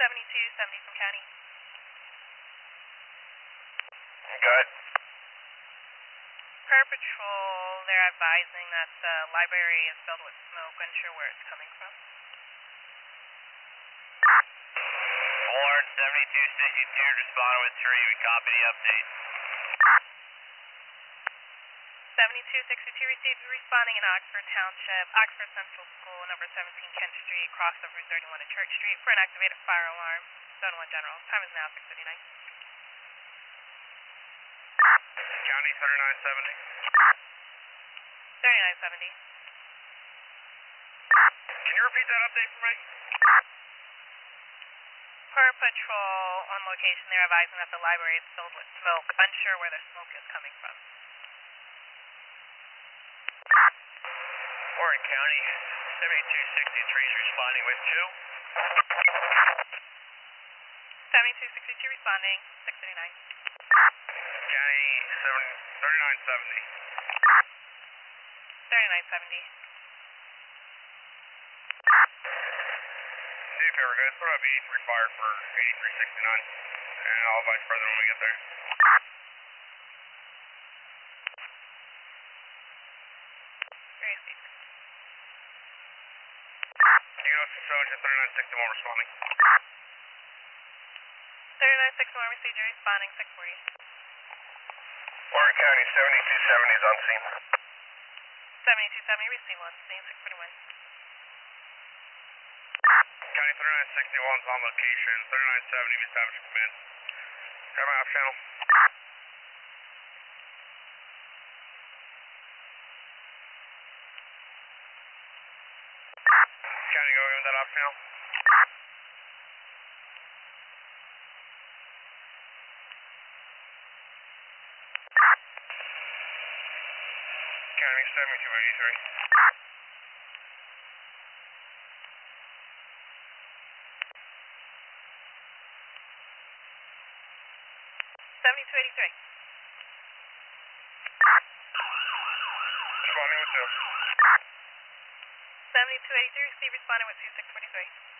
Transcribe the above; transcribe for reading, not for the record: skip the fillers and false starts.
7270 from County. Go ahead. Per patrol, they're advising that the library is filled with smoke, unsure where it's coming from. Ward 7262 responding with tree. We copy the update. 7262 received responding in Oxford Township, Oxford Central School, number 17 Kent Street, across over 31 to Church Street for an activated fire alarm. Zone 1 General. Time is now 6:59. County 3970. 3970. Can you repeat that update for me? Per patrol on location, they're advising that the library is filled with smoke, unsure where the smoke is coming from. Warren County 7263 is responding with 2. 7262 responding, 6:59. County 3970. 3970. Do you favor, guys? Throw up 83 fire for 8369. And I'll advise further when we get there. Very safe. You know, Susojin 3961 responding. 3961 received, you're responding, 640. Warren County 7270 is on scene. 7270 received, on scene, 641. County 3961 is on location. 3970 we established command. Grab my off channel. County, go in that off channel. County 7283. 7283. Responding with 2. 7283 received, responding with 2643.